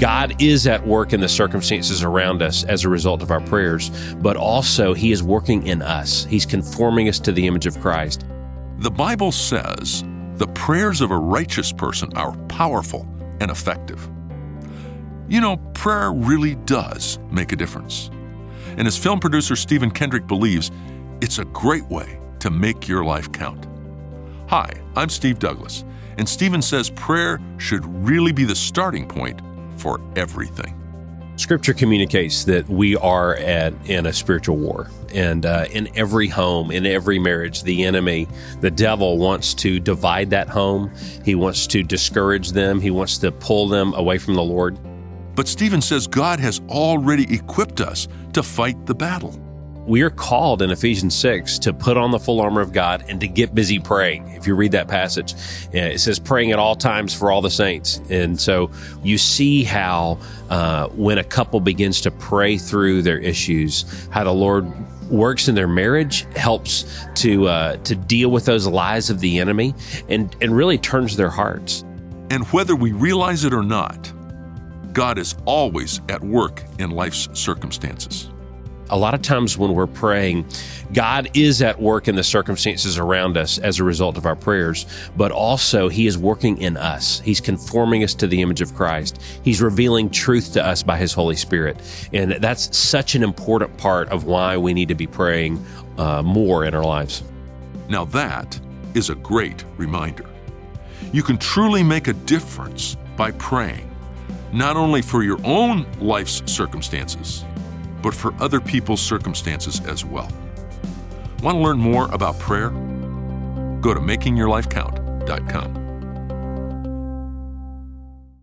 God is at work in the circumstances around us as a result of our prayers, but also He is working in us. He's conforming us to the image of Christ. The Bible says the prayers of a righteous person are powerful and effective. You know, prayer really does make a difference. And as film producer Stephen Kendrick believes, it's a great way to make your life count. Hi, I'm Steve Douglas, and Stephen says prayer should really be the starting point for everything. Scripture communicates that we are in a spiritual war. And in every home, in every marriage, the enemy, the devil, wants to divide that home. He wants to discourage them. He wants to pull them away from the Lord. But Stephen says God has already equipped us to fight the battle. We are called in Ephesians 6 to put on the full armor of God and to get busy praying. If you read that passage, it says praying at all times for all the saints. And so you see how when a couple begins to pray through their issues, how the Lord works in their marriage, helps to deal with those lies of the enemy, and really turns their hearts. And whether we realize it or not, God is always at work in life's circumstances. A lot of times when we're praying, God is at work in the circumstances around us as a result of our prayers, but also He is working in us. He's conforming us to the image of Christ. He's revealing truth to us by His Holy Spirit. And that's such an important part of why we need to be praying more in our lives. Now that is a great reminder. You can truly make a difference by praying, not only for your own life's circumstances, but for other people's circumstances as well. Want to learn more about prayer? Go to makingyourlifecount.com.